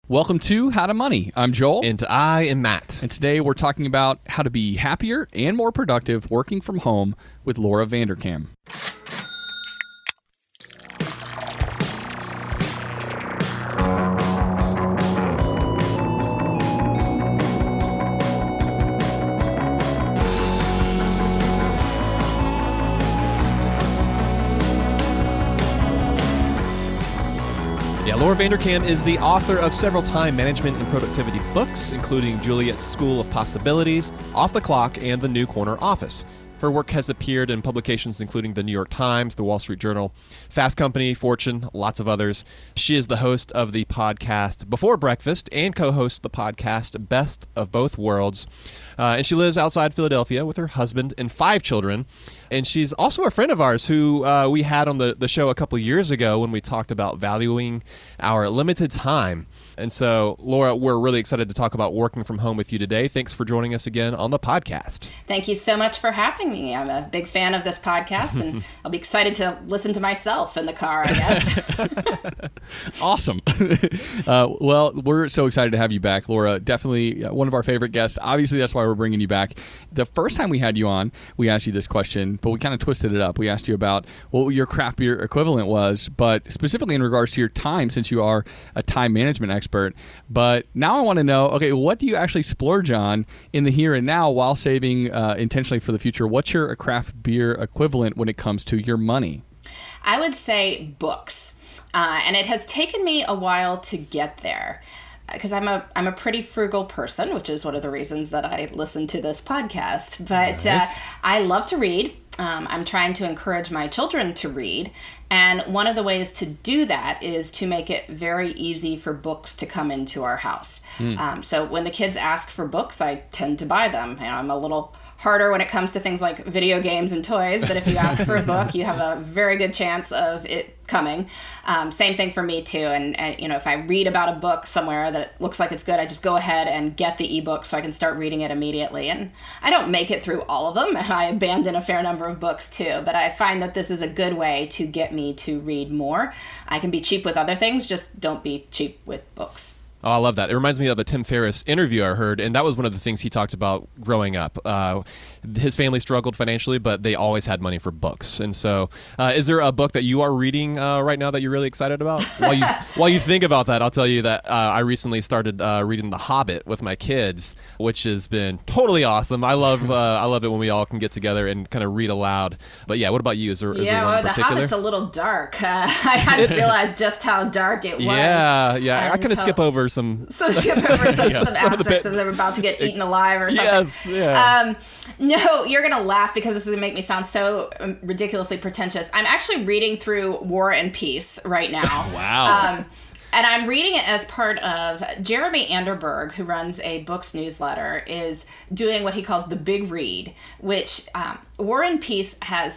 Welcome to How to Money. I'm Joel. And I am Matt. And today we're talking about how to be happier and more productive working from home with Laura Vanderkam. Laura Vanderkam is the author of several time management and productivity books, including Juliet's School of Possibilities, Off the Clock, and The New Corner Office. Her work has appeared in publications including The New York Times, The Wall Street Journal, Fast Company, Fortune, lots of others. She is the host of the podcast Before Breakfast and co-hosts the podcast Best of Both Worlds. And she lives outside Philadelphia with her husband and 5 children. And she's also a friend of ours who we had on the show a couple years ago when we talked about valuing our limited time. And so, Laura, we're really excited to talk about working from home with you today. Thanks for joining us again on the podcast. Thank you so much for having me. I'm a big fan of this podcast, and I'll be excited to listen to myself in the car, I guess. Awesome. Well, we're so excited to have you back, Laura. Definitely one of our favorite guests. Obviously, that's why we're bringing you back. The first time we had you on, we asked you this question, but we kind of twisted it up. We asked you about what your craft beer equivalent was, but specifically in regards to your time, since you are a time management expert. But now I want to know, okay, what do you actually splurge on in the here and now while saving intentionally for the future? What's your craft beer equivalent when it comes to your money? I would say books. And it has taken me a while to get there because I'm a pretty frugal person, which is one of the reasons that I listen to this podcast. But nice. I love to read. I'm trying to encourage my children to read. And one of the ways to do that is to make it very easy for books to come into our house. So when the kids ask for books, I tend to buy them. I'm a little harder when it comes to things like video games and toys, but if you ask for a book, you have a very good chance of it coming. Same thing for me too. And if I read about a book somewhere that looks like it's good, I just go ahead and get the ebook so I can start reading it immediately. And I don't make it through all of them. I abandon a fair number of books too, but I find that this is a good way to get me to read more. I can be cheap with other things, just don't be cheap with books. Oh, I love that. It reminds me of a Tim Ferriss interview I heard, and that was one of the things he talked about growing up. His family struggled financially, but they always had money for books. And so is there a book that you are reading right now that you're really excited about? While you think about that, I'll tell you that I recently started reading The Hobbit with my kids, which has been totally awesome. I love it when we all can get together and kind of read aloud. But yeah, what about you? Is there one in particular? The Hobbit's a little dark. I hadn't realized just how dark it was. Yeah. I kind of skip over some aspects of them about to get eaten alive or something. Yes, yeah. No, you're going to laugh because this is going to make me sound so ridiculously pretentious. I'm actually reading through War and Peace right now. Wow. And I'm reading it as part of Jeremy Anderberg, who runs a books newsletter, is doing what he calls the Big Read, which War and Peace has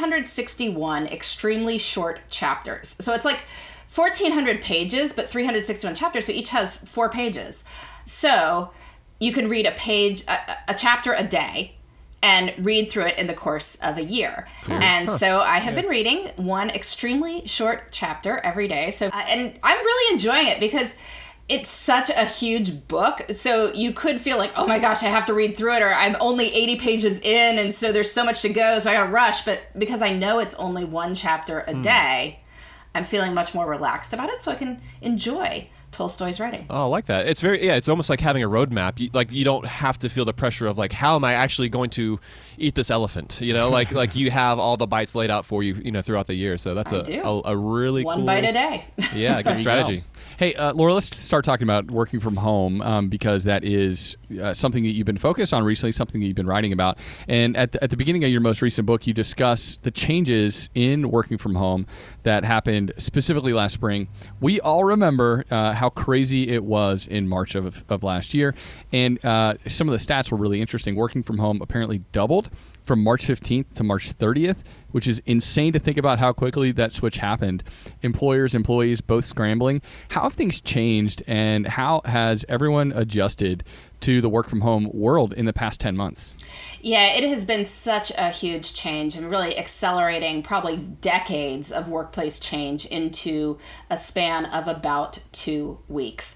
361 extremely short chapters. So it's like 1,400 pages, but 361 chapters, so each has 4 pages. So you can read a chapter a day and read through it in the course of a year. And so I have been reading one extremely short chapter every day. So and I'm really enjoying it because it's such a huge book. So you could feel like, oh my gosh, I have to read through it, or I'm only 80 pages in, and so there's so much to go, so I gotta rush. But because I know it's only one chapter a day, I'm feeling much more relaxed about it, so I can enjoy Tolstoy's writing. Oh, I like that. It's it's almost like having a roadmap. You don't have to feel the pressure of like, how am I actually going to eat this elephant? Like you have all the bites laid out for you, throughout the year. So that's a really one cool bite a day. Yeah, good strategy. Hey, Laura, let's start talking about working from home because that is something that you've been focused on recently, something that you've been writing about. And at the beginning of your most recent book, you discuss the changes in working from home that happened specifically last spring. We all remember how crazy it was in March of last year. And some of the stats were really interesting. Working from home apparently doubled from March 15th to March 30th, which is insane to think about how quickly that switch happened. Employers, employees, both scrambling. How have things changed, and how has everyone adjusted to the work from home world in the past 10 months? Yeah, it has been such a huge change and really accelerating probably decades of workplace change into a span of about 2 weeks.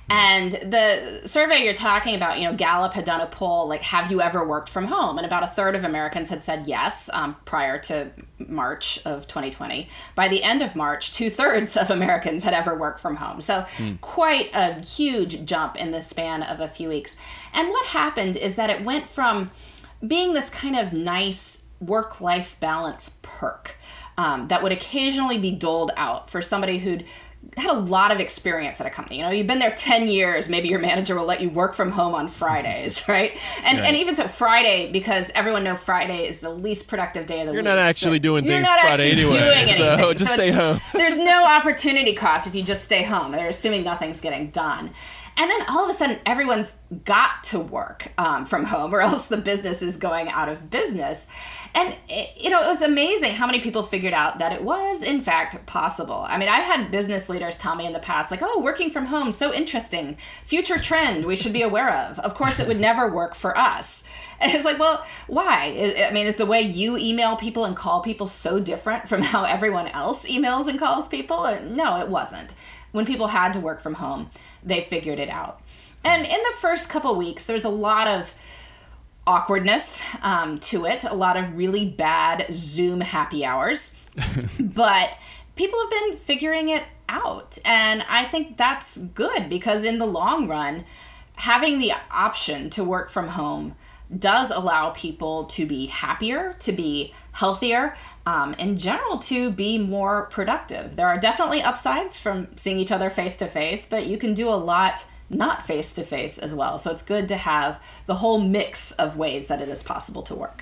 And the survey you're talking about, Gallup had done a poll, like, have you ever worked from home? And about a third of Americans had said yes prior to March of 2020. By the end of March, 2/3 of Americans had ever worked from home. So quite a huge jump in the span of a few weeks. And what happened is that it went from being this kind of nice work-life balance perk that would occasionally be doled out for somebody who'd had a lot of experience at a company. You've been there 10 years, maybe your manager will let you work from home on Fridays, right? And even so, Friday, because everyone knows Friday is the least productive day of the week. You're not actually doing things Friday anyway, doing anything. So just stay home. There's no opportunity cost if you just stay home. They're assuming nothing's getting done. And then all of a sudden, everyone's got to work from home, or else the business is going out of business. And, it was amazing how many people figured out that it was, in fact, possible. I mean, I've had business leaders tell me in the past, like, oh, working from home, so interesting. Future trend we should be aware of. Of course, it would never work for us. And it's like, well, why? I mean, is the way you email people and call people so different from how everyone else emails and calls people? No, it wasn't. When people had to work from home, they figured it out. And in the first couple weeks, there's a lot of awkwardness to it, a lot of really bad Zoom happy hours. But people have been figuring it out. And I think that's good, because in the long run, having the option to work from home does allow people to be happier, to be healthier, in general, to be more productive. There are definitely upsides from seeing each other face to face, but you can do a lot not face to face as well. So it's good to have the whole mix of ways that it is possible to work.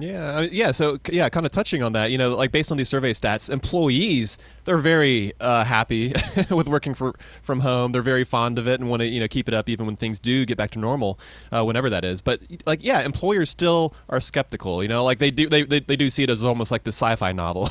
So kind of touching on that, like based on these survey stats, employees, they're very happy with working from home. They're very fond of it and want to, keep it up even when things do get back to normal, whenever that is. But employers still are skeptical, like they do see it as almost like the sci-fi novel,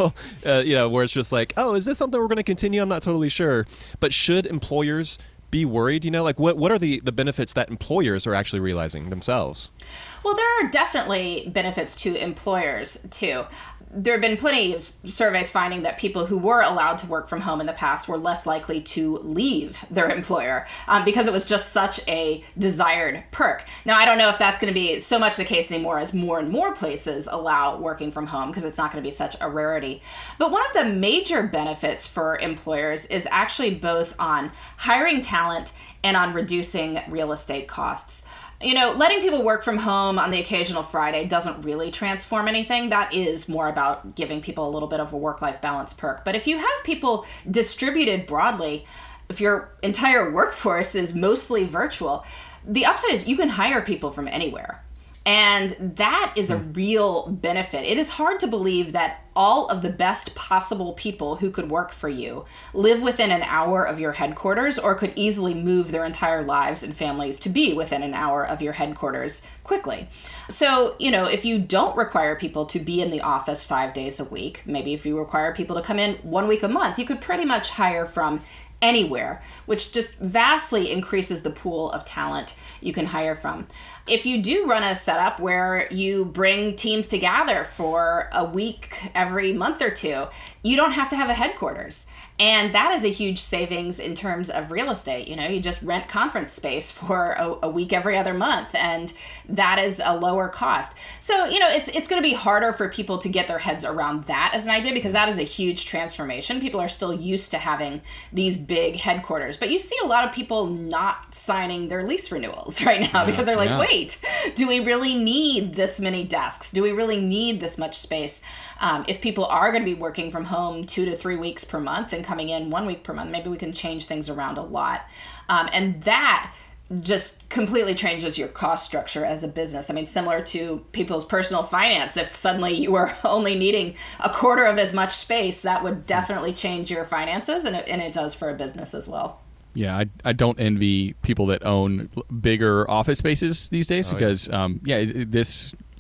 where it's just like, oh, is this something we're going to continue? I'm not totally sure. But should employers be worried? What are the benefits that employers are actually realizing themselves? Well, there are definitely benefits to employers, too. There have been plenty of surveys finding that people who were allowed to work from home in the past were less likely to leave their employer because it was just such a desired perk. Now, I don't know if that's going to be so much the case anymore as more and more places allow working from home, because it's not going to be such a rarity. But one of the major benefits for employers is actually both on hiring talent and on reducing real estate costs. Letting people work from home on the occasional Friday doesn't really transform anything. That is more about giving people a little bit of a work-life balance perk. But if you have people distributed broadly, if your entire workforce is mostly virtual, the upside is you can hire people from anywhere. And that is a real benefit. It is hard to believe that all of the best possible people who could work for you live within an hour of your headquarters, or could easily move their entire lives and families to be within an hour of your headquarters quickly. So, if you don't require people to be in the office 5 days a week, maybe if you require people to come in 1 week a month, you could pretty much hire from anywhere, which just vastly increases the pool of talent you can hire from. If you do run a setup where you bring teams together for a week every month or two, you don't have to have a headquarters. And that is a huge savings in terms of real estate. You just rent conference space for a week every other month, and that is a lower cost. So, it's going to be harder for people to get their heads around that as an idea, because that is a huge transformation. People are still used to having these big headquarters, but you see a lot of people not signing their lease renewals right now because they're like, wait, do we really need this many desks? Do we really need this much space? If people are going to be working from home 2 to 3 weeks per month and coming in 1 week per month, maybe we can change things around a lot. And that just completely changes your cost structure as a business. I mean, similar to people's personal finance. If suddenly you were only needing a quarter of as much space, that would definitely change your finances, and it does for a business as well. Yeah, I don't envy people that own bigger office spaces these days, because this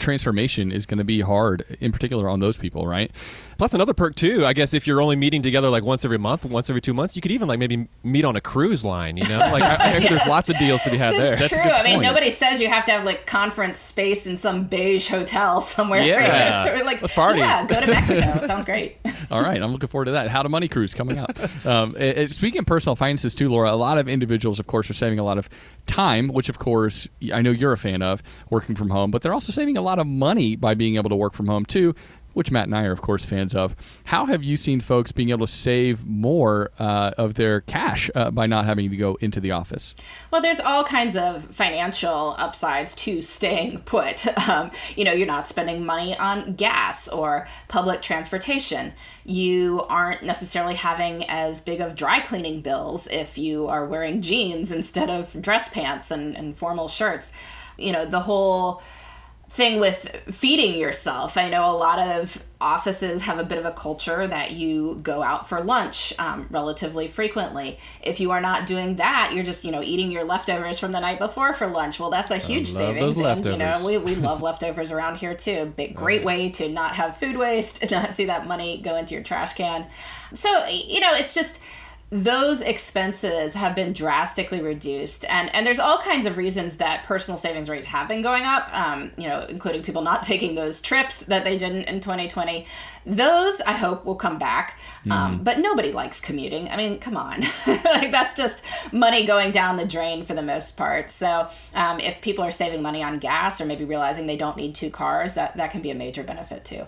transformation is going to be hard, in particular on those people, right? Plus another perk too, I guess if you're only meeting together like once every month, once every 2 months, you could even like maybe meet on a cruise line, you know? Like I think there's lots of deals to be had there. That's true. I mean, nobody says you have to have like conference space in some beige hotel somewhere. Yeah. So like, let's party. Yeah, go to Mexico. Sounds great. All right, I'm looking forward to that. How to Money Cruise coming up. Speaking of personal finances too, Laura, a lot of individuals, of course, are saving a lot of time, which of course I know you're a fan of, working from home, but they're also saving a lot of money by being able to work from home too, which Matt and I are, of course, fans of. How have you seen folks being able to save more of their cash by not having to go into the office? Well, there's all kinds of financial upsides to staying put. You're not spending money on gas or public transportation. You aren't necessarily having as big of dry cleaning bills if you are wearing jeans instead of dress pants and formal shirts. The whole thing with feeding yourself. I know a lot of offices have a bit of a culture that you go out for lunch relatively frequently. If you are not doing that, you're just, eating your leftovers from the night before for lunch. Well, that's a huge savings. Those leftovers. And, we love leftovers around here too. Great way to not have food waste, not see that money go into your trash can. So, it's just, those expenses have been drastically reduced. And there's all kinds of reasons that personal savings rate have been going up, including people not taking those trips that they did in 2020. Those, I hope, will come back. But nobody likes commuting. I mean, come on. That's just money going down the drain for the most part. So if people are saving money on gas or maybe realizing they don't need 2 cars, that can be a major benefit too.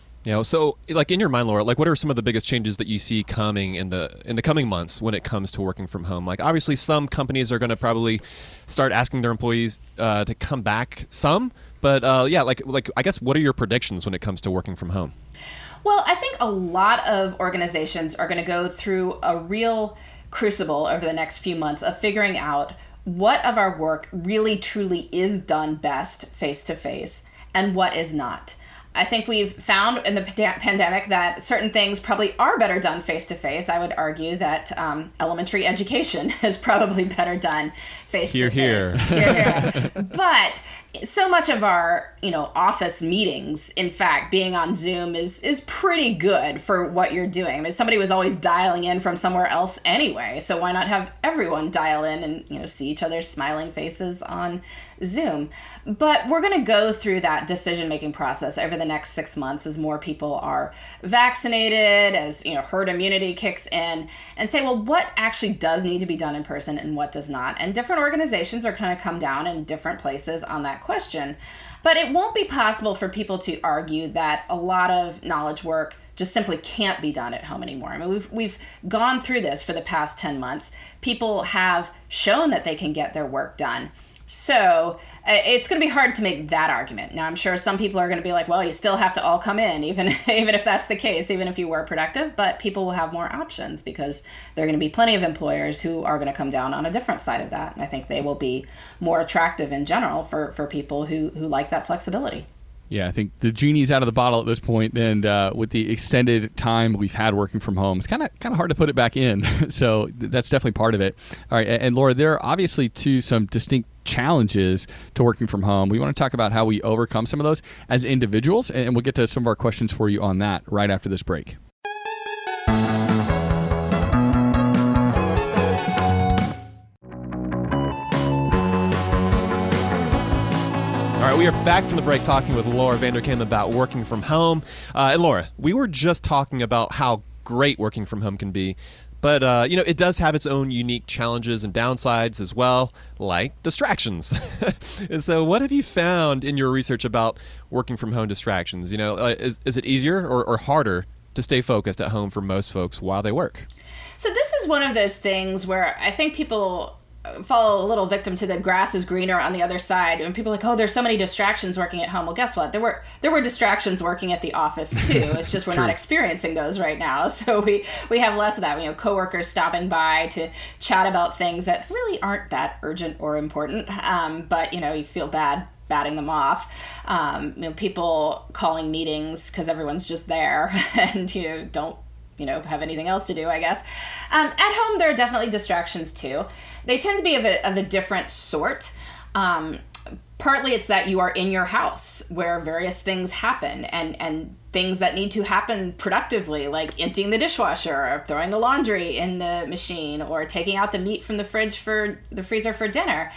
So like in your mind, Laura, like what are some of the biggest changes that you see coming in the coming months when it comes to working from home? Like obviously some companies are going to probably start asking their employees to come back some, but like I guess what are your predictions when it comes to working from home? Well, I think a lot of organizations are going to go through a real crucible over the next few months of figuring out what of our work really truly is done best face-to-face and what is not. I think we've found in the pandemic that certain things probably are better done face-to-face. I would argue that elementary education is probably better done face-to-face. Here. But so much of our, office meetings, in fact, being on Zoom is pretty good for what you're doing. I mean, somebody was always dialing in from somewhere else anyway, so why not have everyone dial in and, see each other's smiling faces on Zoom? But we're going to go through that decision-making process over the next 6 months as more people are vaccinated, as, herd immunity kicks in, and say, well, what actually does need to be done in person and what does not? And different organizations are going to come down in different places on that question. But it won't be possible for people to argue that a lot of knowledge work just simply can't be done at home anymore. I mean, we've gone through this for the past 10 months. People have shown that they can get their work done. So it's going to be hard to make that argument. Now, I'm sure some people are going to be like, well, you still have to all come in, even if that's the case, even if you were productive. But people will have more options because there are going to be plenty of employers who are going to come down on a different side of that. And I think they will be more attractive in general for people who like that flexibility. Yeah, I think the genie's out of the bottle at this point, and with the extended time we've had working from home, it's kind of hard to put it back in. So that's definitely part of it. All right, and Laura, there are obviously some distinct challenges to working from home. We want to talk about how we overcome some of those as individuals, and we'll get to some of our questions for you on that right after this break. All right, we are back from the break talking with Laura Vanderkam about working from home. And Laura, we were just talking about how great working from home can be. But, it does have its own unique challenges and downsides as well, like distractions. And so what have you found in your research about working from home distractions? Is it easier or harder to stay focused at home for most folks while they work? So this is one of those things where I think people fall a little victim to the grass is greener on the other side. And people are like, oh, there's so many distractions working at home. Well, guess what? There were distractions working at the office too. It's just we're not experiencing those right now. So we have less of that. Coworkers stopping by to chat about things that really aren't that urgent or important. But you feel bad batting them off. People calling meetings because everyone's just there and you don't have anything else to do, I guess. At home, there are definitely distractions too. They tend to be of a different sort. Partly it's that you are in your house where various things happen and things that need to happen productively, like emptying the dishwasher or throwing the laundry in the machine or taking out the meat from the freezer for dinner.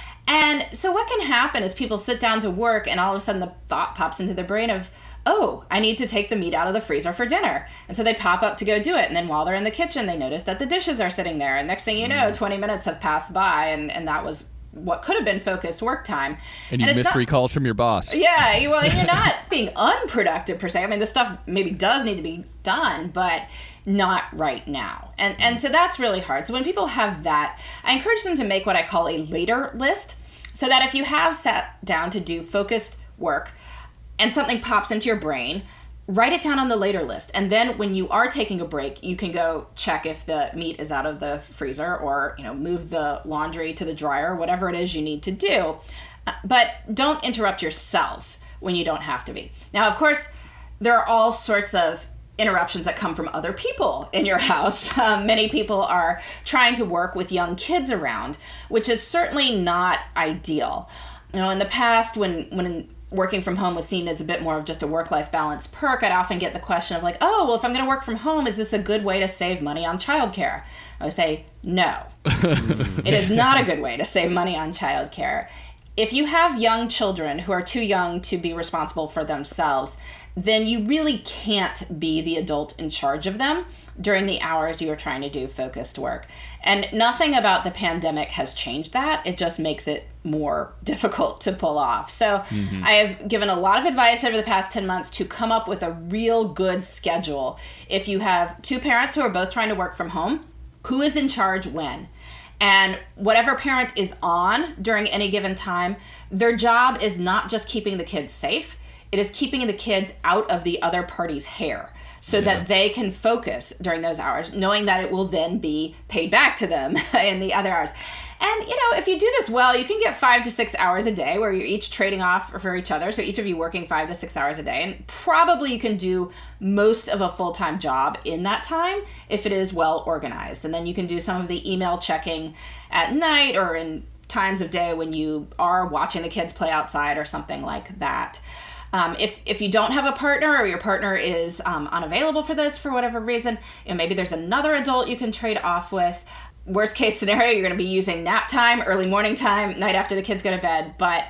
And so what can happen is people sit down to work and all of a sudden the thought pops into their brain of, oh, I need to take the meat out of the freezer for dinner. And so they pop up to go do it. And then while they're in the kitchen, they notice that the dishes are sitting there. And next thing you know, 20 minutes have passed by and that was what could have been focused work time. And you missed 3 calls from your boss. Yeah, well, you're not being unproductive per se. I mean, this stuff maybe does need to be done, but not right now. And so that's really hard. So when people have that, I encourage them to make what I call a later list, so that if you have sat down to do focused work and something pops into your brain, write it down on the later list. And then when you are taking a break, you can go check if the meat is out of the freezer or, move the laundry to the dryer, whatever it is you need to do. But don't interrupt yourself when you don't have to be. Now, of course, there are all sorts of interruptions that come from other people in your house. Many people are trying to work with young kids around, which is certainly not ideal. In the past, when working from home was seen as a bit more of just a work-life balance perk, I'd often get the question of like, oh, well, if I'm going to work from home, is this a good way to save money on childcare? I would say, no. It is not a good way to save money on childcare. If you have young children who are too young to be responsible for themselves, then you really can't be the adult in charge of them during the hours you are trying to do focused work. And nothing about the pandemic has changed that. It just makes it more difficult to pull off. So I have given a lot of advice over the past 10 months to come up with a real good schedule. If you have 2 parents who are both trying to work from home, who is in charge when? And whatever parent is on during any given time, their job is not just keeping the kids safe, it is keeping the kids out of the other party's hair so that they can focus during those hours, knowing that it will then be paid back to them in the other hours. And, if you do this well, you can get 5 to 6 hours a day where you're each trading off for each other. So each of you working 5 to 6 hours a day. And probably you can do most of a full-time job in that time if it is well organized. And then you can do some of the email checking at night or in times of day when you are watching the kids play outside or something like that. If you don't have a partner or your partner is unavailable for this for whatever reason, maybe there's another adult you can trade off with. Worst case scenario, you're going to be using nap time, early morning time, night after the kids go to bed. But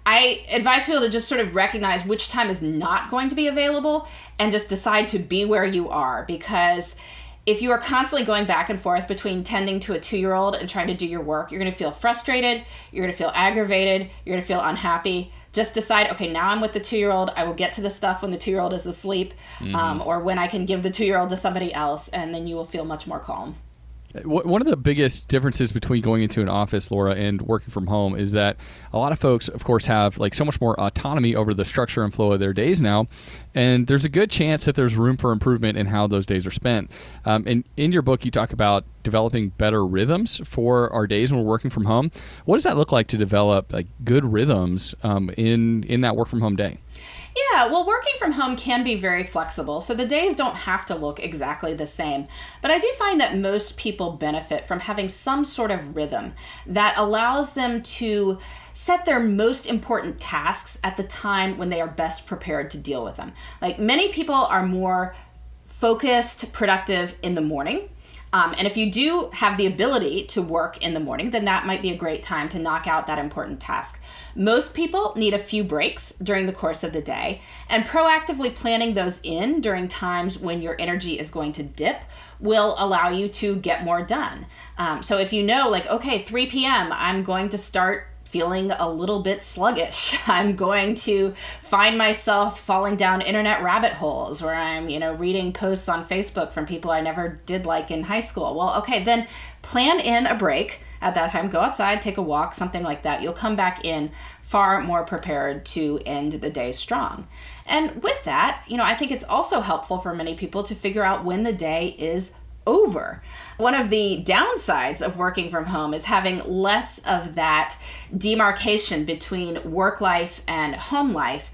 I advise people to just sort of recognize which time is not going to be available and just decide to be where you are. Because if you are constantly going back and forth between tending to a 2-year-old and trying to do your work, you're going to feel frustrated, you're going to feel aggravated, you're going to feel unhappy. Just decide, okay, now I'm with the 2-year-old. I will get to the stuff when the 2-year-old is asleep or when I can give the 2-year-old to somebody else, and then you will feel much more calm. One of the biggest differences between going into an office, Laura, and working from home is that a lot of folks, of course, have like so much more autonomy over the structure and flow of their days now, and there's a good chance that there's room for improvement in how those days are spent. And in your book, you talk about developing better rhythms for our days when we're working from home. What does that look like to develop like good rhythms in that work from home day? Yeah, well, working from home can be very flexible, so the days don't have to look exactly the same. But I do find that most people benefit from having some sort of rhythm that allows them to set their most important tasks at the time when they are best prepared to deal with them. Like many people are more focused, productive in the morning. And if you do have the ability to work in the morning, then that might be a great time to knock out that important task. Most people need a few breaks during the course of the day, and proactively planning those in during times when your energy is going to dip will allow you to get more done. So if you know, like, okay, 3 p.m., I'm going to start feeling a little bit sluggish. I'm going to find myself falling down internet rabbit holes where I'm, reading posts on Facebook from people I never did like in high school. Well, okay, then plan in a break at that time. Go outside, take a walk, something like that. You'll come back in far more prepared to end the day strong. And with that, I think it's also helpful for many people to figure out when the day is over. One of the downsides of working from home is having less of that demarcation between work life and home life.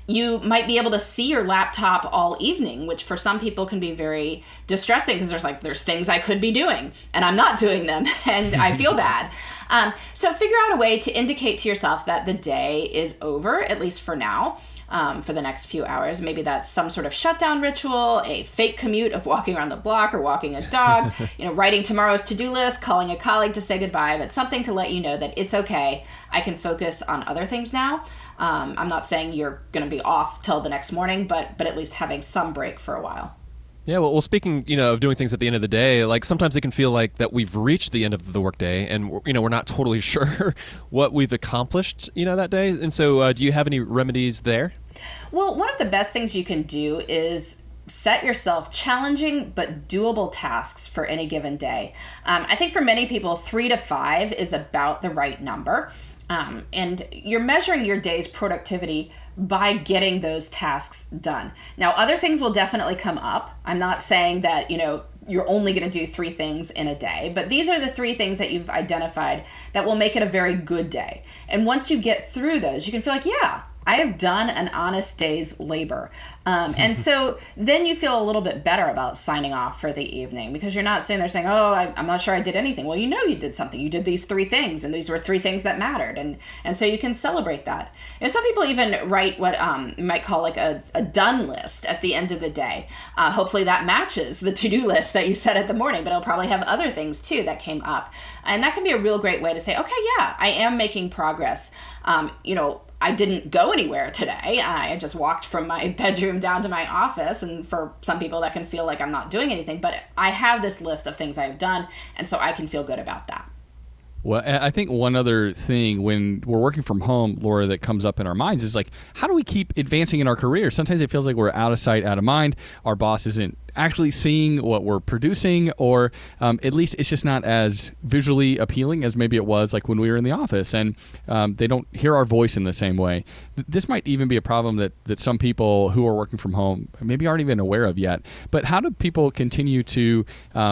You might be able to see your laptop all evening, which for some people can be very distressing because there's things I could be doing and I'm not doing them and I feel bad. So figure out a way to indicate to yourself that the day is over, at least for now. For the next few hours. Maybe that's some sort of shutdown ritual, a fake commute of walking around the block or walking a dog, writing tomorrow's to-do list, calling a colleague to say goodbye, but something to let you know that it's okay. I can focus on other things now. I'm not saying you're going to be off till the next morning, but at least having some break for a while. Yeah, well, speaking, of doing things at the end of the day, like sometimes it can feel like that we've reached the end of the workday and, we're not totally sure what we've accomplished, that day. And so do you have any remedies there? Well, one of the best things you can do is set yourself challenging but doable tasks for any given day. I think for many people, 3 to 5 is about the right number. And you're measuring your day's productivity by getting those tasks done. Now, other things will definitely come up. I'm not saying that, you're only going to do 3 things in a day, but these are the 3 things that you've identified that will make it a very good day. And once you get through those, you can feel like, yeah, I have done an honest day's labor. And so then you feel a little bit better about signing off for the evening because you're not sitting there saying, oh, I'm not sure I did anything. Well, you did something. You did these 3 things, and these were 3 things that mattered. And so you can celebrate that. Some people even write what you might call like a done list at the end of the day. Hopefully that matches the to-do list that you set at the morning, but it'll probably have other things too that came up. And that can be a real great way to say, okay, yeah, I am making progress. I didn't go anywhere today. I just walked from my bedroom down to my office. And for some people that can feel like I'm not doing anything, but I have this list of things I've done. And so I can feel good about that. Well, I think one other thing when we're working from home, Laura, that comes up in our minds is like, how do we keep advancing in our career? Sometimes it feels like we're out of sight, out of mind. Our boss isn't actually seeing what we're producing, or at least it's just not as visually appealing as maybe it was like when we were in the office, and they don't hear our voice in the same way. This might even be a problem that some people who are working from home maybe aren't even aware of yet. But how do people continue to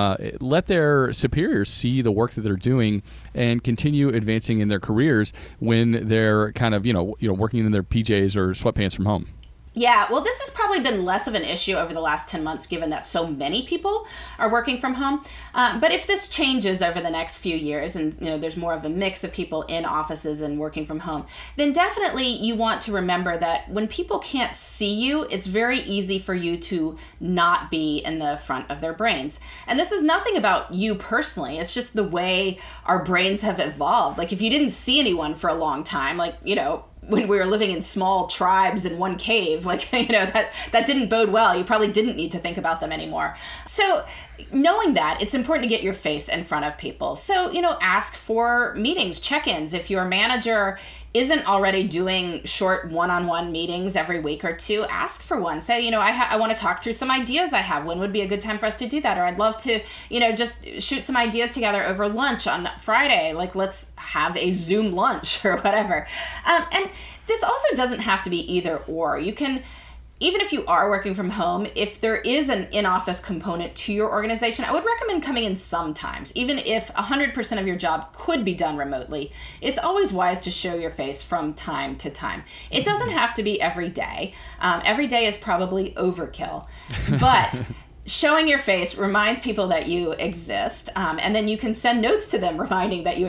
let their superiors see the work that they're doing and continue advancing in their careers when they're kind of working in their PJs or sweatpants from home? Yeah, well, this has probably been less of an issue over the last 10 months, given that so many people are working from home. But if this changes over the next few years and, there's more of a mix of people in offices and working from home, then definitely you want to remember that when people can't see you, it's very easy for you to not be in the front of their brains. And this is nothing about you personally. It's just the way our brains have evolved. Like if you didn't see anyone for a long time, when we were living in small tribes in one cave, that didn't bode well. You probably didn't need to think about them anymore. So knowing that, it's important to get your face in front of people. So, ask for meetings, check-ins. If your manager isn't already doing short one-on-one meetings every week or 2, ask for one. Say, I want to talk through some ideas I have. When would be a good time for us to do that? Or I'd love to, just shoot some ideas together over lunch on Friday. Like, let's have a Zoom lunch or whatever. And this also doesn't have to be either or. You can, even if you are working from home, if there is an in-office component to your organization, I would recommend coming in sometimes. Even if 100% of your job could be done remotely, it's always wise to show your face from time to time. It doesn't have to be every day. Every day is probably overkill. But showing your face reminds people that you exist, and then you can send notes to them reminding them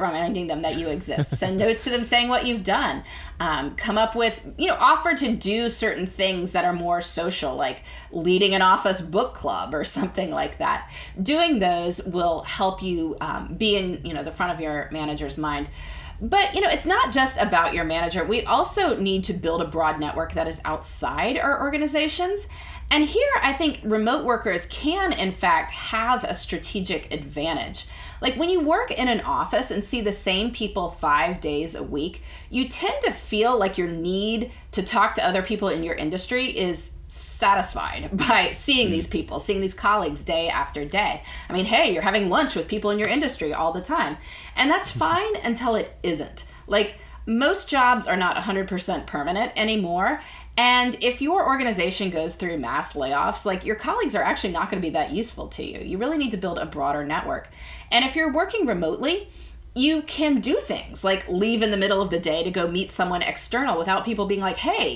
that you exist. Send notes to them saying what you've done. Come up with, offer to do certain things that are more social, like leading an office book club or something like that. Doing those will help you be in, the front of your manager's mind. But, it's not just about your manager. We also need to build a broad network that is outside our organizations. And here, I think remote workers can, in fact, have a strategic advantage. Like when you work in an office and see the same people 5 days a week, you tend to feel like your need to talk to other people in your industry is satisfied by seeing these people, seeing these colleagues day after day. I mean, hey, you're having lunch with people in your industry all the time. And that's fine until it isn't. Like, most jobs are not 100% permanent anymore. And if your organization goes through mass layoffs, like your colleagues are actually not going to be that useful to you. You really need to build a broader network. And if you're working remotely, you can do things like leave in the middle of the day to go meet someone external without people being like, hey,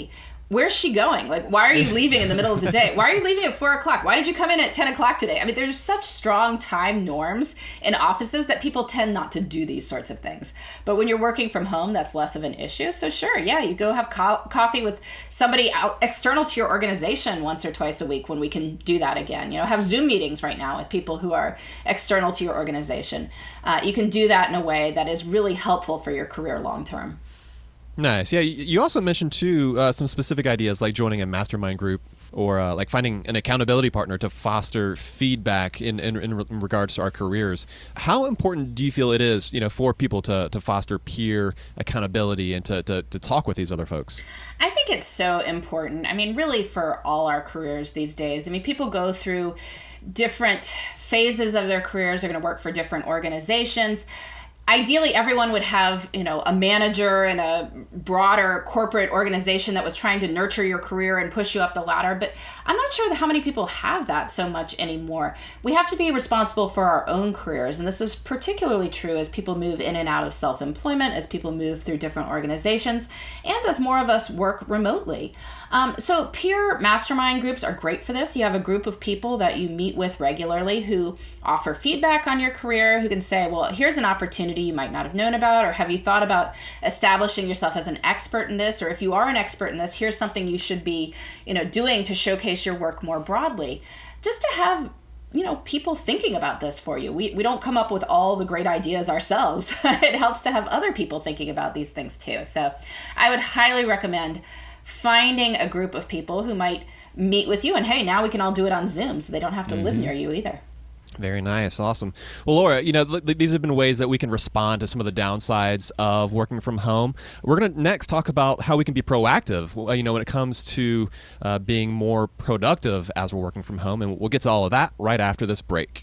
where's she going? Like, why are you leaving in the middle of the day? Why are you leaving at 4 o'clock? Why did you come in at 10 o'clock today? I mean, there's such strong time norms in offices that people tend not to do these sorts of things. But when you're working from home, that's less of an issue. So sure, yeah, you go have coffee with somebody out external to your organization once or twice a week when we can do that again. Have Zoom meetings right now with people who are external to your organization. You can do that in a way that is really helpful for your career long term. Nice. Yeah, you also mentioned, too, some specific ideas like joining a mastermind group or like finding an accountability partner to foster feedback in regards to our careers. How important do you feel it is, for people to foster peer accountability and to talk with these other folks? I think it's so important. I mean, really for all our careers these days. I mean, people go through different phases of their careers. They're going to work for different organizations. Ideally, everyone would have, a manager in a broader corporate organization that was trying to nurture your career and push you up the ladder. But I'm not sure how many people have that so much anymore. We have to be responsible for our own careers. And this is particularly true as people move in and out of self-employment, as people move through different organizations, and as more of us work remotely. So peer mastermind groups are great for this. You have a group of people that you meet with regularly who offer feedback on your career, who can say, well, here's an opportunity you might not have known about, or have you thought about establishing yourself as an expert in this? Or if you are an expert in this, here's something you should be, doing to showcase your work more broadly. Just to have people thinking about this for you. We don't come up with all the great ideas ourselves. It helps to have other people thinking about these things too. So I would highly recommend finding a group of people who might meet with you, and hey, now we can all do it on Zoom, so they don't have to live near you either. Very nice. Awesome. Well, Laura, these have been ways that we can respond to some of the downsides of working from home. We're going to next talk about how we can be proactive, when it comes to being more productive as we're working from home, and we'll get to all of that right after this break.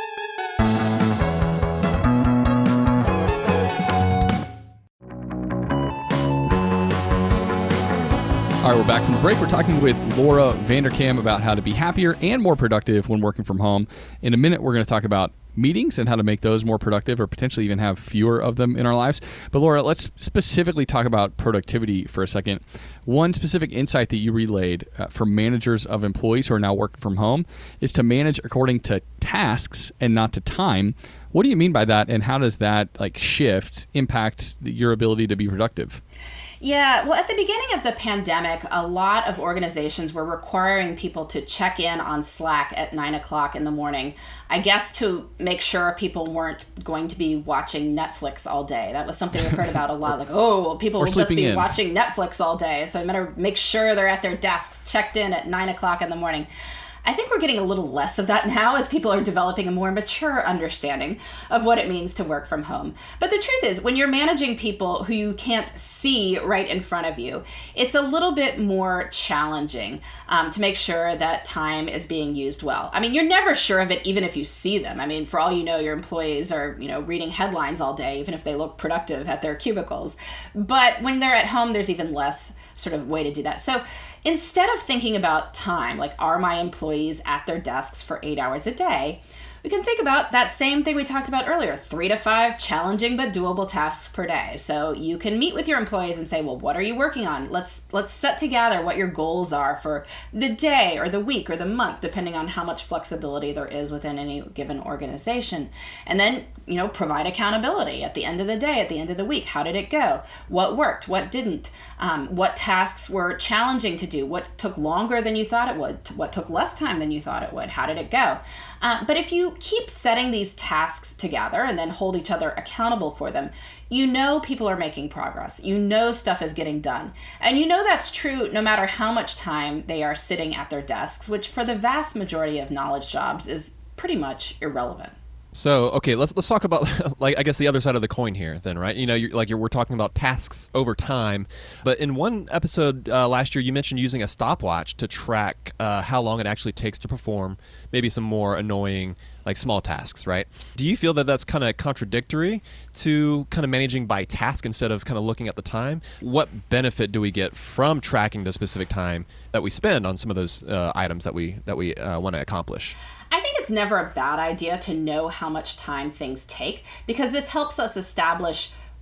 All right, we're back from the break. We're talking with Laura Vanderkam about how to be happier and more productive when working from home. In a minute, we're going to talk about meetings and how to make those more productive or potentially even have fewer of them in our lives. But Laura, let's specifically talk about productivity for a second. One specific insight that you relayed for managers of employees who are now working from home is to manage according to tasks and not to time. What do you mean by that, and how does that shift impact your ability to be productive? Yeah, well, at the beginning of the pandemic, a lot of organizations were requiring people to check in on Slack at 9 o'clock in the morning, I guess to make sure people weren't going to be watching Netflix all day. That was something we heard about a lot, people will just be watching Netflix all day, so I better make sure they're at their desks, checked in at 9 o'clock in the morning. I think we're getting a little less of that now as people are developing a more mature understanding of what it means to work from home. But the truth is, when you're managing people who you can't see right in front of you, it's a little bit more challenging to make sure that time is being used well. I mean, you're never sure of it even if you see them. I mean, for all you know, your employees are, reading headlines all day, even if they look productive at their cubicles. But when they're at home, there's even less sort of way to do that. So instead of thinking about time, like are my employees at their desks for 8 hours a day, we can think about that same thing we talked about earlier, 3 to 5 challenging but doable tasks per day. So you can meet with your employees and say, well, what are you working on? Let's set together what your goals are for the day or the week or the month, depending on how much flexibility there is within any given organization. And then, provide accountability at the end of the day, at the end of the week. How did it go? What worked? What didn't? What tasks were challenging to do? What took longer than you thought it would? What took less time than you thought it would? How did it go? But if you keep setting these tasks together and then hold each other accountable for them, people are making progress. Stuff is getting done. And that's true no matter how much time they are sitting at their desks, which for the vast majority of knowledge jobs is pretty much irrelevant. So, okay, let's talk about, I guess the other side of the coin here then, right? We're talking about tasks over time, but in one episode last year, you mentioned using a stopwatch to track how long it actually takes to perform maybe some more annoying, small tasks, right? Do you feel that that's kind of contradictory to kind of managing by task instead of kind of looking at the time? What benefit do we get from tracking the specific time that we spend on some of those items that we want to accomplish? I think it's never a bad idea to know how much time things take, because this helps us establish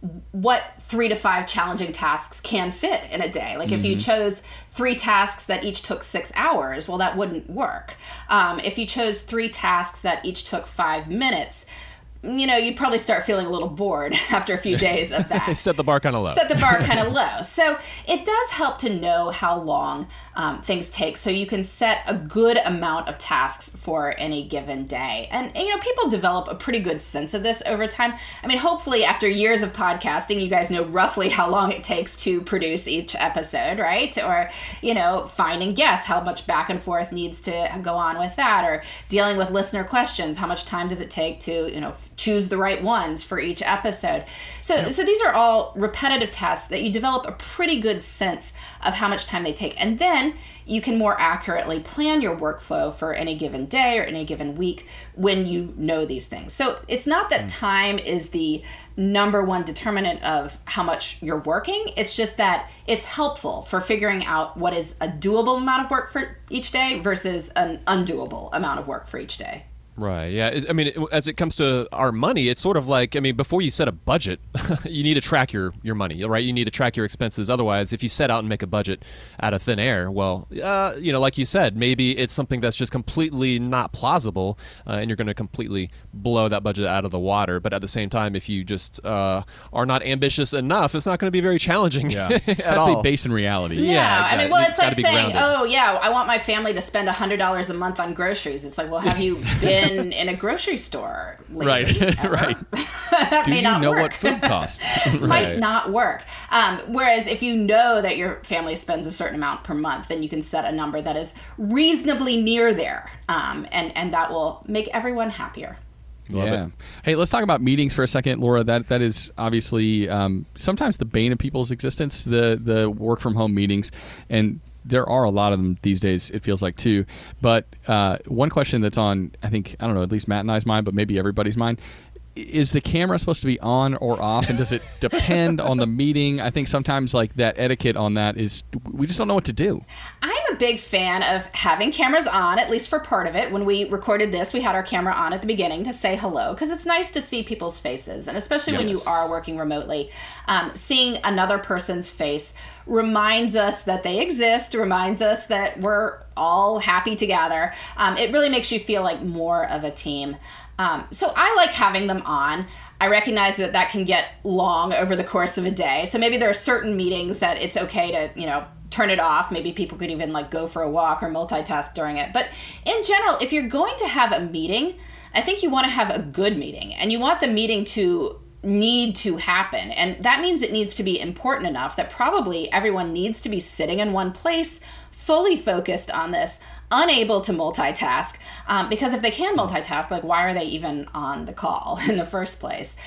what 3 to 5 challenging tasks can fit in a day. Like if you chose 3 tasks that each took 6 hours, well, that wouldn't work. If you chose 3 tasks that each took 5 minutes, you'd probably start feeling a little bored after a few days of that. Set the bar kind of low. Set the bar kind of low. So it does help to know how long things take, so you can set a good amount of tasks for any given day. And people develop a pretty good sense of this over time. I mean, hopefully after years of podcasting, you guys know roughly how long it takes to produce each episode, right? Or, finding guests, how much back and forth needs to go on with that, or dealing with listener questions, how much time does it take to, choose the right ones for each episode. So these are all repetitive tasks that you develop a pretty good sense of how much time they take. And then you can more accurately plan your workflow for any given day or any given week when you know these things. So it's not that time is the number one determinant of how much you're working. It's just that it's helpful for figuring out what is a doable amount of work for each day versus an undoable amount of work for each day. Right. Yeah. I mean, as it comes to our money, it's sort of like, before you set a budget, you need to track your money, right? You need to track your expenses. Otherwise, if you set out and make a budget out of thin air, well, like you said, maybe it's something that's just completely not plausible, and you're going to completely blow that budget out of the water. But at the same time, if you just are not ambitious enough, it's not going to be very challenging it has to be based in reality. Yeah. Exactly. It's like saying, I want my family to spend $100 a month on groceries. It's like, well, have you been in a grocery store lately? Right. That Do may you not know work. what food costs? Might not work. Whereas if you know that your family spends a certain amount per month, then you can set a number that is reasonably near there, and that will make everyone happier. Love it. Hey, let's talk about meetings for a second, Laura. That is obviously sometimes the bane of people's existence, the work from home meetings, and there are a lot of them these days, it feels like, too. But one question that's on, I don't know, at least Matt and I's mind, but maybe everybody's mind, is the camera supposed to be on or off, and does it depend on the meeting? I think sometimes that etiquette on that is, we just don't know what to do. I'm a big fan of having cameras on, at least for part of it. When we recorded this, we had our camera on at the beginning to say hello, because it's nice to see people's faces, and especially when you are working remotely. Seeing another person's face reminds us that they exist, reminds us that we're all happy together. It really makes you feel like more of a team. So I like having them on. I recognize that can get long over the course of a day. So maybe there are certain meetings that it's okay to, turn it off. Maybe people could even go for a walk or multitask during it. But in general, if you're going to have a meeting, I think you want to have a good meeting, and you want the meeting to need to happen. And that means it needs to be important enough that probably everyone needs to be sitting in one place, fully focused on this, unable to multitask, because if they can multitask, why are they even on the call in the first place?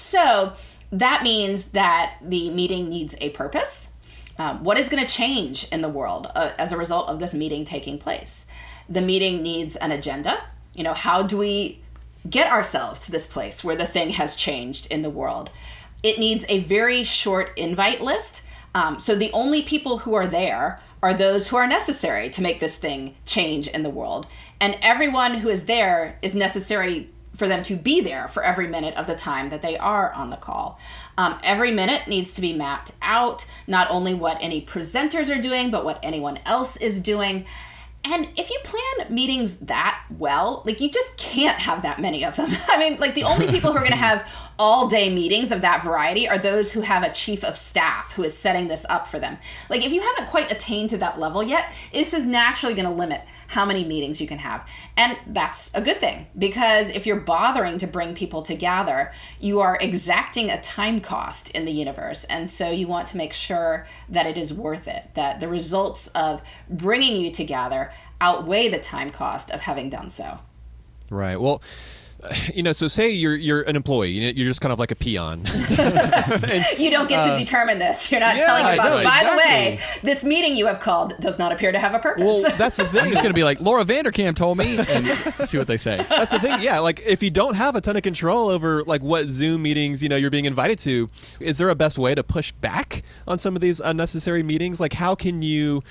So that means that the meeting needs a purpose. What is going to change in the world as a result of this meeting taking place? The meeting needs an agenda. How do we get ourselves to this place where the thing has changed in the world? It needs a very short invite list. So the only people who are there are those who are necessary to make this thing change in the world. And everyone who is there is necessary for them to be there for every minute of the time that they are on the call. Every minute needs to be mapped out, not only what any presenters are doing, but what anyone else is doing. And if you plan meetings that well, you just can't have that many of them. The only people who are going to have all-day meetings of that variety are those who have a chief of staff who is setting this up for them. If you haven't quite attained to that level yet, this is naturally going to limit how many meetings you can have. And that's a good thing, because if you're bothering to bring people together, you are exacting a time cost in the universe. And so you want to make sure that it is worth it, that the results of bringing you together outweigh the time cost of having done so. Right. Well, so say you're an employee, you're just kind of like a peon. You don't get to determine this. You're not telling your boss, by the way, this meeting you have called does not appear to have a purpose. Well, that's the thing. I'm just going to be like, Laura Vanderkam told me, and see what they say. That's the thing. Yeah, if you don't have a ton of control over what Zoom meetings, you're being invited to, is there a best way to push back on some of these unnecessary meetings? How can you,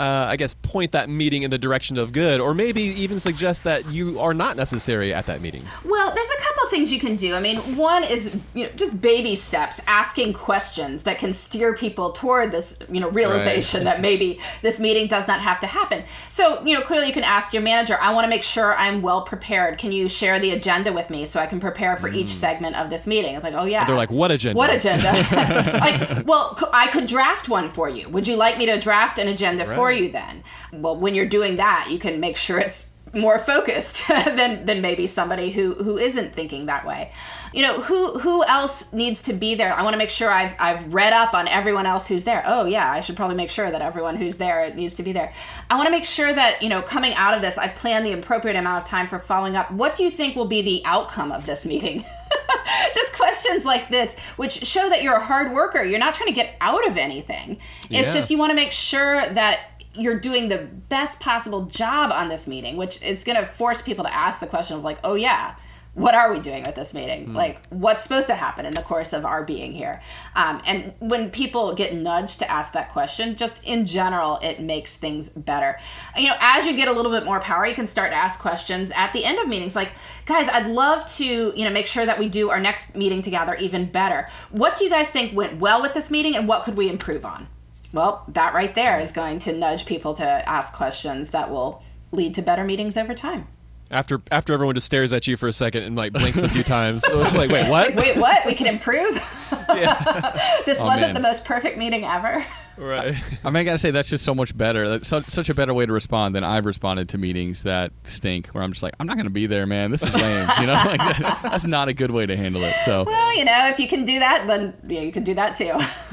point that meeting in the direction of good, or maybe even suggest that you are not necessary at that meeting? Well, there's a couple of things you can do. I mean, one is just baby steps, asking questions that can steer people toward this realization that maybe this meeting does not have to happen. So clearly you can ask your manager, I want to make sure I'm well prepared. Can you share the agenda with me so I can prepare for each segment of this meeting? It's like, oh yeah. They're like, what agenda? What agenda? Like, well, I could draft one for you. Would you like me to draft an agenda for you then? Well, when you're doing that, you can make sure it's more focused than maybe somebody who isn't thinking that way. Who else needs to be there? I want to make sure I've read up on everyone else who's there. Oh yeah, I should probably make sure that everyone who's there needs to be there. I want to make sure that, coming out of this, I've planned the appropriate amount of time for following up. What do you think will be the outcome of this meeting? Just questions like this, which show that you're a hard worker. You're not trying to get out of anything. It's just you want to make sure that you're doing the best possible job on this meeting, which is going to force people to ask the question of like, oh yeah, what are we doing with this meeting? Like, what's supposed to happen in the course of our being here? And when people get nudged to ask that question, just in general, it makes things better. As you get a little bit more power, you can start to ask questions at the end of meetings. Like, guys, I'd love to, make sure that we do our next meeting together even better. What do you guys think went well with this meeting, and what could we improve on? Well, that right there is going to nudge people to ask questions that will lead to better meetings over time. After everyone just stares at you for a second and like blinks a few times, like, wait, what? Wait, what? We can improve? This wasn't the most perfect meeting ever. Right. I gotta say, that's just so much better. That's such a better way to respond than I've responded to meetings that stink, where I'm just like, I'm not gonna be there, man. This is lame. That's not a good way to handle it. So, well, if you can do that, then you can do that too.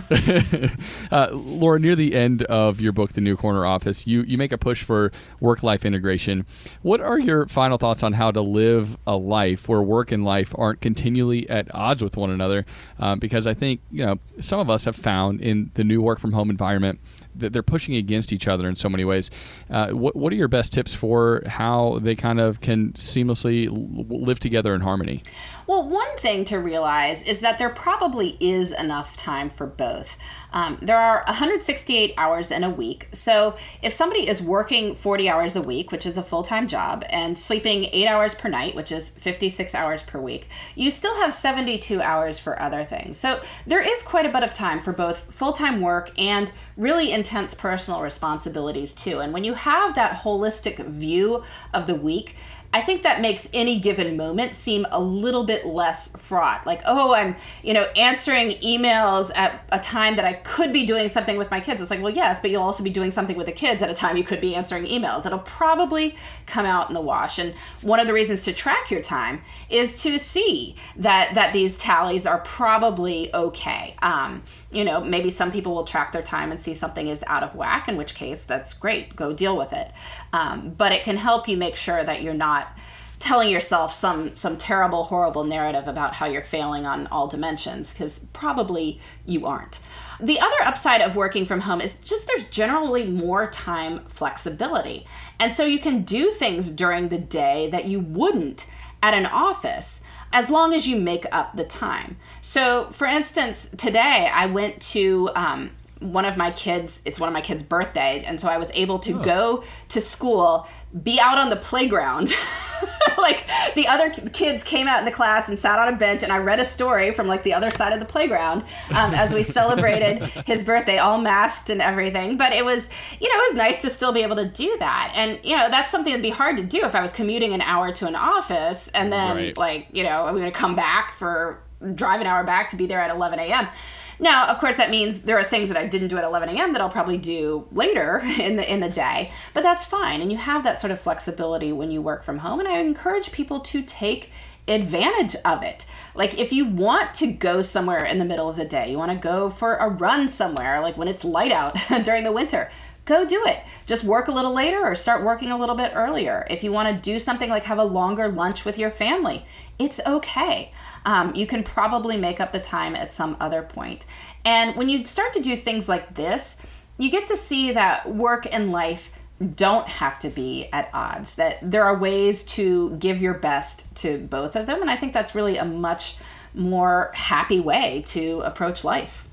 Laura, near the end of your book, The New Corner Office, you make a push for work-life integration. What are your final thoughts on how to live a life where work and life aren't continually at odds with one another? Because I think some of us have found in the new work from home environment that they're pushing against each other in so many ways. What are your best tips for how they kind of can seamlessly live together in harmony? Well, one thing to realize is that there probably is enough time for both. There are 168 hours in a week. So if somebody is working 40 hours a week, which is a full-time job, and sleeping 8 hours per night, which is 56 hours per week, you still have 72 hours for other things. So there is quite a bit of time for both full-time work and really intense personal responsibilities too. And when you have that holistic view of the week, I think that makes any given moment seem a little bit less fraught. Like, oh, I'm, answering emails at a time that I could be doing something with my kids. It's like, well, yes, but you'll also be doing something with the kids at a time you could be answering emails. It'll probably come out in the wash. And one of the reasons to track your time is to see that these tallies are probably okay. Maybe some people will track their time and see something is out of whack, in which case that's great. Go deal with it. But it can help you make sure that you're not telling yourself some terrible, horrible narrative about how you're failing on all dimensions, because probably you aren't. The other upside of working from home is just there's generally more time flexibility. And so you can do things during the day that you wouldn't at an office, as long as you make up the time. So for instance, today I went to one of my kids' birthday, and so I was able to go to school, be out on the playground. Like, the other kids came out in the class and sat on a bench, and I read a story from like the other side of the playground as we celebrated his birthday, all masked and everything. But it was nice to still be able to do that. And, that's something that'd be hard to do if I was commuting an hour to an office and then I'm going to come back drive an hour back to be there at 11 a.m. Now, of course, that means there are things that I didn't do at 11 a.m. that I'll probably do later in the day, but that's fine. And you have that sort of flexibility when you work from home. And I encourage people to take advantage of it. Like, if you want to go somewhere in the middle of the day, you want to go for a run somewhere, like when it's light out during the winter, go do it. Just work a little later or start working a little bit earlier. If you want to do something like have a longer lunch with your family, it's okay. You can probably make up the time at some other point. And when you start to do things like this, you get to see that work and life don't have to be at odds, that there are ways to give your best to both of them. And I think that's really a much more happy way to approach life.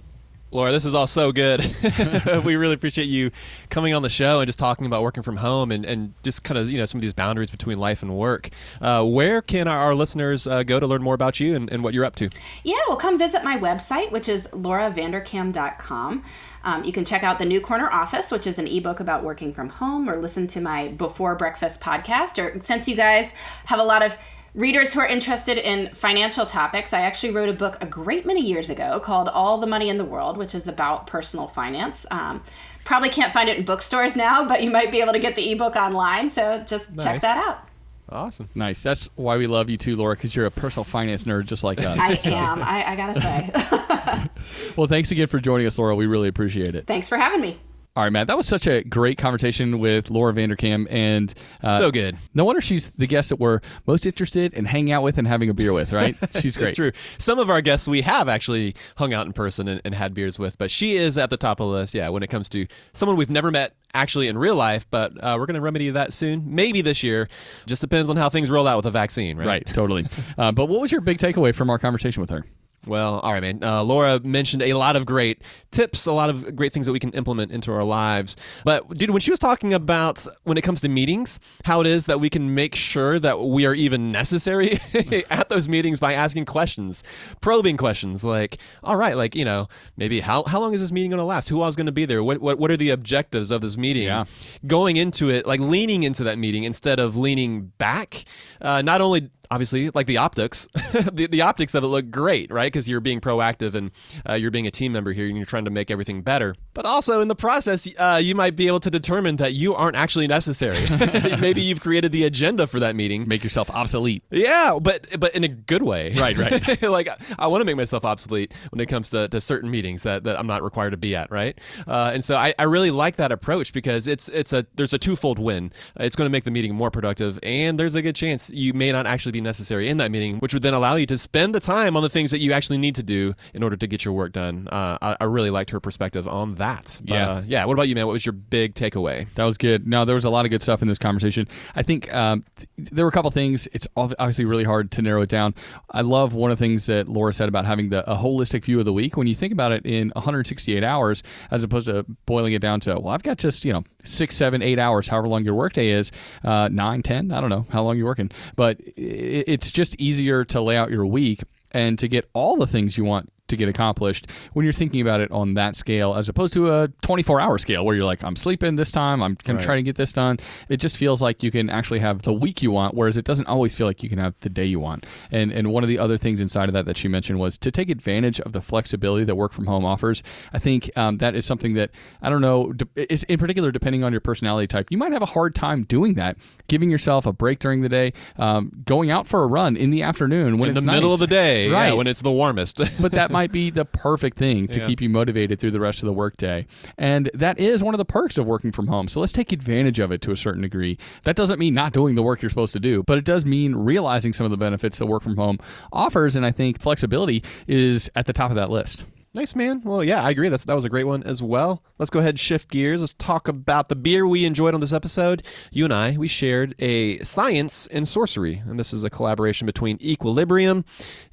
Laura, this is all so good. We really appreciate you coming on the show and just talking about working from home and just kind of, some of these boundaries between life and work. Where can our listeners go to learn more about you and what you're up to? Yeah, well, come visit my website, which is lauravanderkam.com. You can check out The New Corner Office, which is an ebook about working from home, or listen to my Before Breakfast podcast. Or since you guys have a lot of readers who are interested in financial topics, I actually wrote a book a great many years ago called All the Money in the World, which is about personal finance. Probably can't find it in bookstores now, but you might be able to get the ebook online. So just check that out. Awesome. Nice. That's why we love you too, Laura, because you're a personal finance nerd just like us. I am. I got to say. Well, thanks again for joining us, Laura. We really appreciate it. Thanks for having me. All right, Matt, that was such a great conversation with Laura Vanderkam, and so good. No wonder she's the guest that we're most interested in hanging out with and having a beer with, right? She's great. It's true. Some of our guests we have actually hung out in person and had beers with, but she is at the top of the list, when it comes to someone we've never met actually in real life, but we're going to remedy that soon, maybe this year. Just depends on how things roll out with the vaccine, right? Right, totally. But what was your big takeaway from our conversation with her? Well, all right, man. Laura mentioned a lot of great tips, a lot of great things that we can implement into our lives. But, dude, when she was talking about when it comes to meetings, how it is that we can make sure that we are even necessary at those meetings by asking questions, probing questions like, all right, like, maybe how long is this meeting going to last? Who all is going to be there? What are the objectives of this meeting? Yeah. Going into it, like leaning into that meeting instead of leaning back. Not only obviously, like the optics, the optics of it look great, right? Because you're being proactive and you're being a team member here and you're trying to make everything better. But also in the process, you might be able to determine that you aren't actually necessary. Maybe you've created the agenda for that meeting. Make yourself obsolete. Yeah, but in a good way. Right. Like, I want to make myself obsolete when it comes to certain meetings that I'm not required to be at, right? And so I really like that approach because there's a twofold win. It's going to make the meeting more productive, and there's a good chance you may not actually be necessary in that meeting, which would then allow you to spend the time on the things that you actually need to do in order to get your work done. I really liked her perspective on that. But, what about you, man? What was your big takeaway? That was good. No, there was a lot of good stuff in this conversation. I think there were a couple things. It's obviously really hard to narrow it down. I love one of the things that Laura said about having a holistic view of the week. When you think about it in 168 hours, as opposed to boiling it down to, well, I've got just 6, 7, 8 hours, however long your workday is, 9, 10, I don't know how long you're working, but it's just easier to lay out your week and to get all the things you want to get accomplished when you're thinking about it on that scale, as opposed to a 24-hour scale where you're like, I'm sleeping this time, I'm going to try to get this done. It just feels like you can actually have the week you want, whereas it doesn't always feel like you can have the day you want. And one of the other things inside of that she mentioned was to take advantage of the flexibility that work from home offers. I think that is something that, I don't know, is in particular, depending on your personality type, you might have a hard time doing that, giving yourself a break during the day, going out for a run in the afternoon when it's in the middle of the day, right? When it's the warmest. But that might be the perfect thing to keep you motivated through the rest of the workday. And that is one of the perks of working from home. So let's take advantage of it to a certain degree. That doesn't mean not doing the work you're supposed to do, but it does mean realizing some of the benefits that work from home offers. And I think flexibility is at the top of that list. Nice, man. Well, yeah, I agree. That was a great one as well. Let's go ahead and shift gears. Let's talk about the beer we enjoyed on this episode. You and we shared a Science and Sorcery, and this is a collaboration between Equilibrium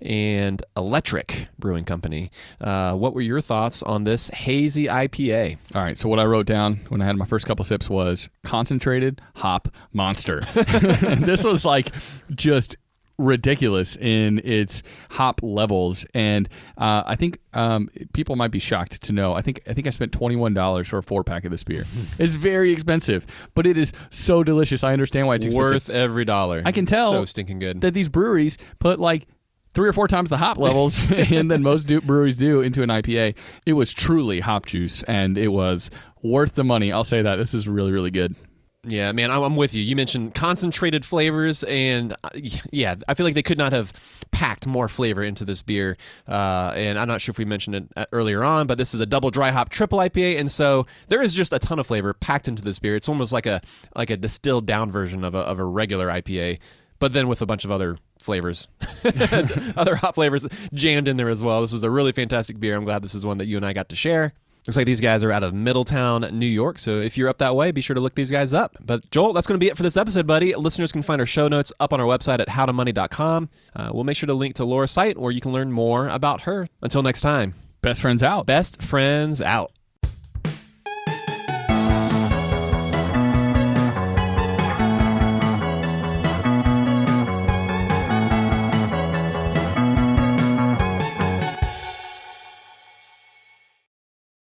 and Electric Brewing Company. What were your thoughts on this hazy IPA? All right, so what I wrote down when I had my first couple sips was concentrated hop monster. This was like just ridiculous in its hop levels, and I think people might be shocked to know. I think I spent $21 for a 4-pack of this beer. It's very expensive, but it is so delicious. I understand why it's expensive. Worth every dollar. I can tell so stinking good that these breweries put like 3 or 4 times the hop levels and than most breweries do into an IPA. It was truly hop juice, and it was worth the money. I'll say that. This is really, really good. Yeah, man, I'm with you. You mentioned concentrated flavors, and yeah, I feel like they could not have packed more flavor into this beer. And I'm not sure if we mentioned it earlier on, but this is a double dry hop triple IPA, and so there is just a ton of flavor packed into this beer. It's almost like a distilled down version of a regular IPA, but then with a bunch of other flavors, other hop flavors jammed in there as well. This is a really fantastic beer. I'm glad this is one that you and I got to share. Looks like these guys are out of Middletown, New York, so if you're up that way, be sure to look these guys up. But Joel, that's going to be it for this episode, buddy. Listeners can find our show notes up on our website at howtomoney.com. We'll make sure to link to Laura's site where you can learn more about her. Until next time. Best friends out. Best friends out.